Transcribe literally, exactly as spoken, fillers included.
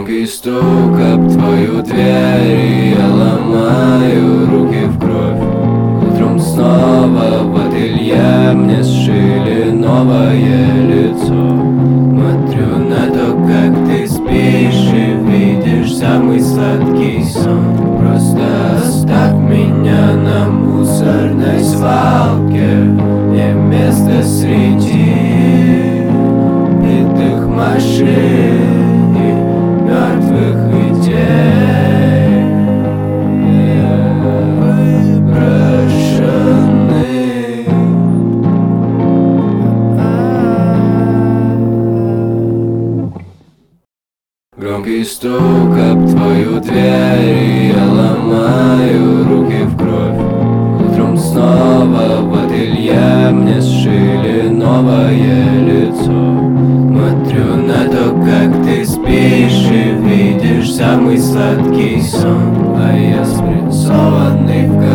Громкий стук об твою дверь, и я ломаю руки в кровь. Утром снова в ателье мне сшили новое лицо. Смотрю на то, как ты спишь и видишь самый сладкий сон. Просто оставь меня на мусорной свалке, мне место среди битых машин и мертвых идей. Выброшены. Громкий стук об твою дверь, и я ломаю руки в кровь. Утром снова в ателье мне сшили новое лицо. Смотрю на то, как ты спишь и видишь самый сладкий сон, а я спрессованный в